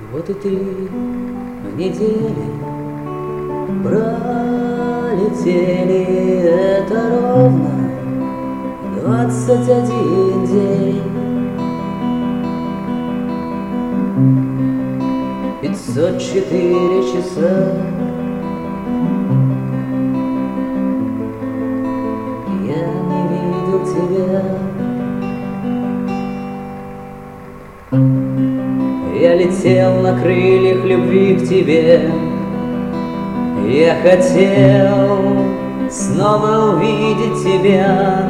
Вот и 3 недели пролетели, это ровно 21 день. 504 часа. Я не видел тебя. Я летел на крыльях любви к тебе. Я хотел снова увидеть тебя.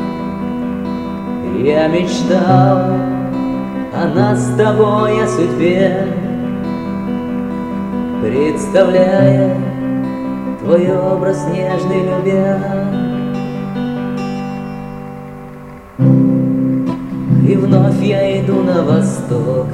Я мечтал о нас с тобой, о судьбе, представляя твой образ нежный, любя. И вновь я иду на восток,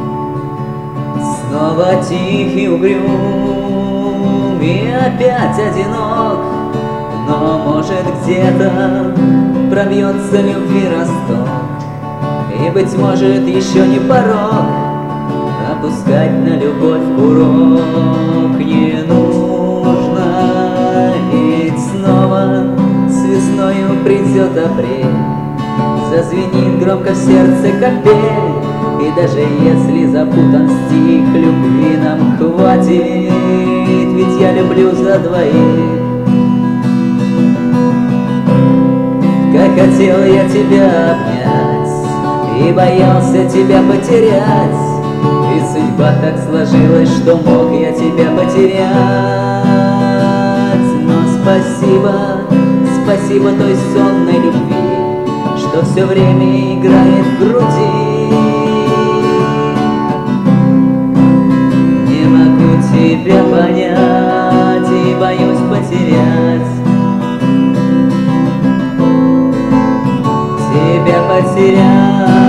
снова тихий, угрюм и опять одинок. Но, может, где-то пробьется любви росток, и, быть может, еще не порог опускать на любовь курок. Не нужно, ведь снова с весною придет апрель, зазвенит громко в сердце капель. И даже если запутан стих, любви нам хватит, ведь я люблю за двоих. Как хотел я тебя обнять и боялся тебя потерять, и судьба так сложилась, что мог я тебя потерять. Но спасибо, спасибо той сонной любви, что все время играет в груди. Не могу тебя понять и боюсь потерять. Тебя потерять.